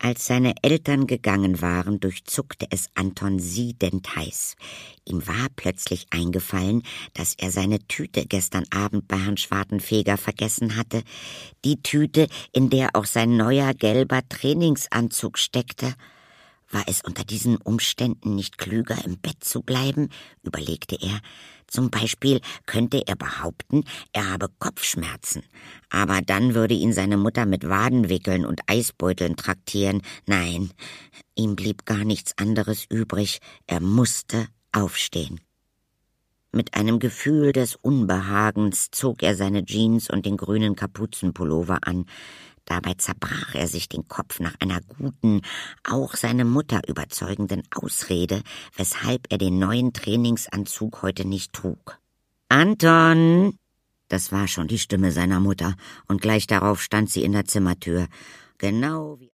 Als seine Eltern gegangen waren, durchzuckte es Anton siedend heiß. Ihm war plötzlich eingefallen, dass er seine Tüte gestern Abend bei Herrn Schwartenfeger vergessen hatte. Die Tüte, in der auch sein neuer gelber Trainingsanzug steckte. War es unter diesen Umständen nicht klüger, im Bett zu bleiben, überlegte er. Zum Beispiel könnte er behaupten, er habe Kopfschmerzen. Aber dann würde ihn seine Mutter mit Wadenwickeln und Eisbeuteln traktieren. Nein, ihm blieb gar nichts anderes übrig. Er musste aufstehen. Mit einem Gefühl des Unbehagens zog er seine Jeans und den grünen Kapuzenpullover an. Dabei zerbrach er sich den Kopf nach einer guten, auch seine Mutter überzeugenden Ausrede, weshalb er den neuen Trainingsanzug heute nicht trug. »Anton!« Das war schon die Stimme seiner Mutter, und gleich darauf stand sie in der Zimmertür. Genau wie